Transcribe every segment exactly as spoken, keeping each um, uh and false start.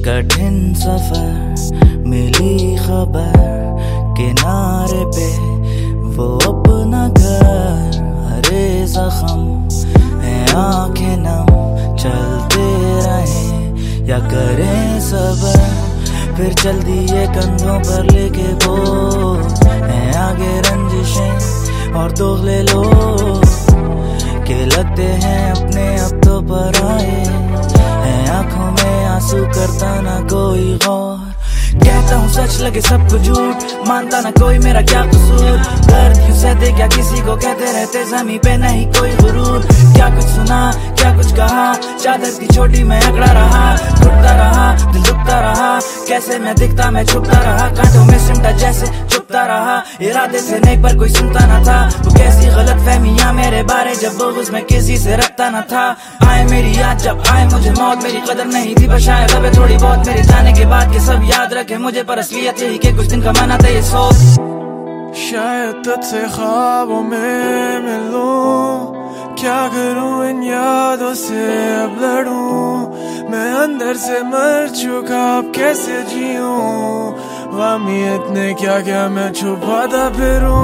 कठिन सफर मिली खबर, किनारे पे वो अपना घर। हरे जख्म है आंखें नम, चलते रहे या करें सबर। फिर चल दिए कंधों पर लेके बोझ, हैं आगे रंजिशें और दोगले लोग के लगते हैं अपने अब तो पर आए हैं। आंखों में आंसू करता ना कोई गौर, कहता हूँ सच लगे सबको झूठ, मानता ना कोई मेरा क्या कसूर। दर्द क्यों सहते क्या किसी को कहते रहते, ज़मीं पे नहीं कोई गुरूर। क्या कुछ सुना क्या कुछ कहा, चादर की छोटी मैं अकड़ा रहा, घुटता रहा दिल दुखता रहा। कैसे मैं दिखता मैं छुपता रहा, कांटों में सिमटा जैसे चुपता रहा। इरादे से नहीं पर कोई सुनता ना था, वो कैसी गलत फहमियां मेरे बारे जब बोगस में किसी से रखता ना था। आए मेरी याद जब आए मुझे मौत, मेरी कदर नहीं थी पर शायद अब थोड़ी बहुत। मेरे जाने के बाद के सब याद रखे मुझे, पर असलियत यही कि कुछ दिन कमाना था ये सोच। शायद तुझसे ख्वाबों में मिलूं, क्या करूं इन यादों से अब लड़ूं। मैं अंदर से मर चुका अब कैसे जीऊं, ग़मी इतने क्या क्या मैं छुपाता फिरूं।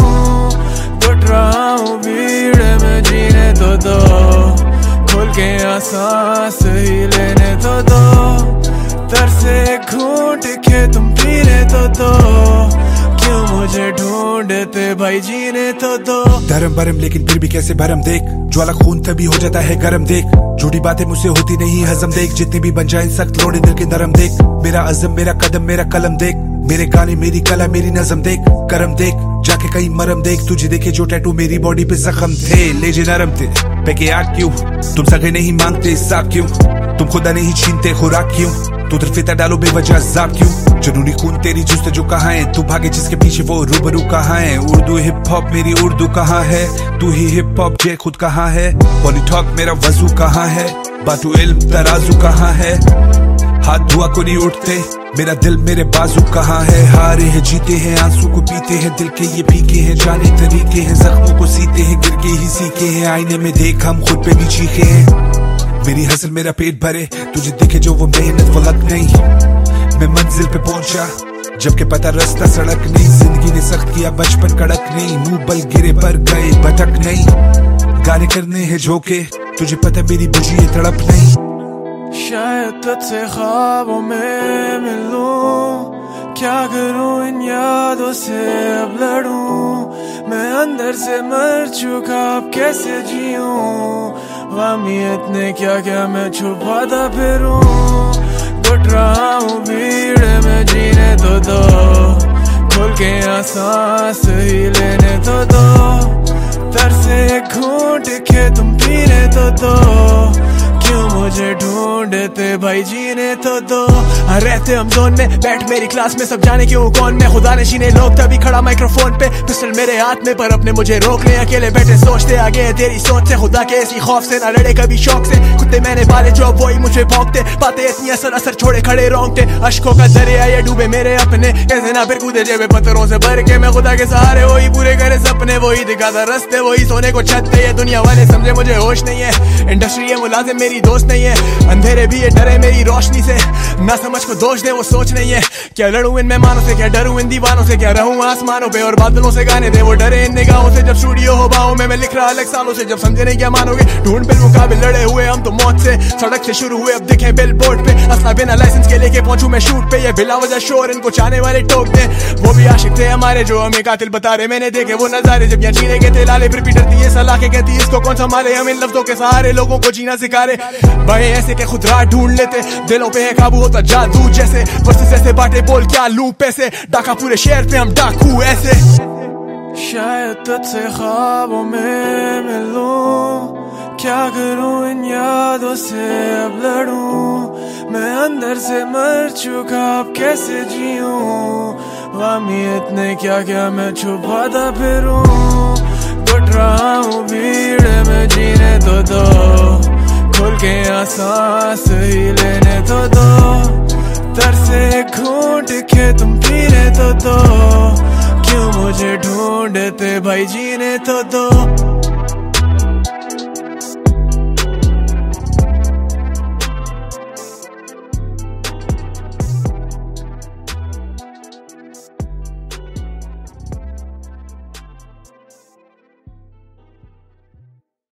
घुट रहा हूँ भीड़ में जीने तो दो, खुल के सांस ही लेने तो दो। तरसे घूंट के तुम पीने तो दो, क्यों मुझे ढूंढते भाई जीने तो दो। धर्म भरम लेकिन फिर भी कैसे भरम, देख ज्वाला खून तभी हो जाता है गरम। देख झूठी बातें मुझसे होती नहीं हजम, देख जितने भी बन जाए सख्त लोड़े दिल के नरम। देख मेरा अज़म मेरा कदम मेरा कलम, देख मेरे गाने मेरी कला मेरी नज़म। देख करम देख जाके कहीं मरम, देख तुझे देखे जो टैटू मेरी बॉडी पे जख्म थे। लेजे नरम थे पैके आग क्यों, तुम सगे नहीं मांगते साफ क्यों, तुम खुदा नहीं छीनते खुराक क्यों, तू तरफेता डालो बेवजह जाप क्यों। जुनूनी खून तेरी जुस्त जो कहाँ है, तू भागे जिसके पीछे वो रूबरू कहाँ है। उर्दू हिप हॉप मेरी उर्दू कहाँ है, तू ही हिप हॉप जे खुद कहाँ है। पॉलीटॉक मेरा वजू कहाँ है, बातू इल्म तराजू कहाँ है। हाथ धुआ को नहीं उठते मेरा दिल मेरे बाजू कहाँ है। हारे हैं जीते हैं आंसू को पीते हैं, दिल के ये पीके हैं जाने तरीके हैं। जख्मों को सीते हैं गिर के ही सीखे हैं, आईने में देख हम खुद पे भी चीखे हैं। मेरी हसल मेरा पेट भरे, तुझे दिखे जो वो मेहनत वो लग नहीं। मैं मंजिल पे पहुंचा जबकि पता रास्ता सड़क नहीं। जिंदगी ने सख्त किया बचपन कड़क नहीं, मुंह बल गिरे पर गए भटक नहीं। गाने करने हैं झोंके तुझे पता मेरी बुझी है तड़प नहीं। शायद तुझसे ख्वाबों में मिलूं, क्या करूं इन यादों से अब लड़ूं। मैं अंदर से मर चुका अब कैसे जीऊं, ग़मी इतने क्या क्या मैं छुपाता फिरूं। घुट रहा हूँ भीड़ में जीने तो दो, खुल के सांस ही लेने तो दो। तरसे घूंट के तुम पीने तो दो, क्यों मुझे ढूंढते भाई जीने तो दो। रहते हम जोन में बैठ मेरी क्लास में, सब जाने क्यों कौन मैं। खुदा ने शीने लोग तभी खड़ा माइक्रोफोन पे, पिस्टल मेरे हाथ में पर अपने मुझे रोक ले। अकेले बैठे सोचते आगे है तेरी सोच से, खुदा के ऐसी खौफ से ना लड़े कभी शौक से। कुत्ते मैंने पाले जो अब वही मुझे भौंकते, बातें इतनी असर असर छोड़े खड़े रोंगटे। अश्कों का दरिया ये डूबे मेरे अपने, कैसे ना फिर कूदे जेबे पत्थरों से भर के। मैं खुदा के सहारे वही पूरे करे सपने, वही दिखाता रास्ते वही सोने को छत पे। ये दुनिया वाले समझे मुझे होश नहीं है, इंडस्ट्री ये मुलाजिम मेरी दोस्त नहीं है। अंधेरे भी ये डरे मेरी रोशनी से, ना समझ को दोष दे वो सोच नहीं है। क्या लड़ूं इन मेहमानों से, क्या डरूं इन दीवानों से, क्या रहूं आसमानों पे और बादलों से गाने दे वो डरे इन निगाहों से। जब स्टूडियो हो बाहों में मैं लिख रहा अलग सालों से, जब समझे नहीं क्या मानोगे। ढूंढ बिल मुकाबिल लड़े हुए हम तो मौत से, सड़क से शुरू हुए अब दिखे बिल बोर्ड पे। असला बिना लाइसेंस के लेके पहुंचू मैं शूट पे, ये बिला वजह शोर इनको चाहने वाले टोक दे। वो भी आशिक थे हमारे जो हमें कातिल बता रहे, मैंने देखे वो नजारे जब यहाँ जीने के थे लाले। फिर भी डरती है सलाह के कहती इसको कौन संभाले, हम इन लफ्जों के सहारे लोगों को जीना सिखा रहे। भाई ऐसे के खुद राह ढूंढ लेते, दिलों पे है काबू होता जादू जैसे। बस ऐसे बाटे बोल क्या लूं पैसे, डाका पूरे शहर पे हम डाकू ऐसे। शायद तुझसे ख्वाबों में मिलूं, क्या करूं इन यादों से अब लड़ूं। मैं अंदर से मर चुका अब कैसे जीऊं, ग़मी इतने क्या क्या मैं छुपाता फिरूं। घुट रहा हूँ भीड़ में जीने तो दो, खुल के सांस ही लेने तो दो। तरसे घूंट के तुम पीने तो दो, क्यों मुझे ढूंढते भाई जीने तो दो।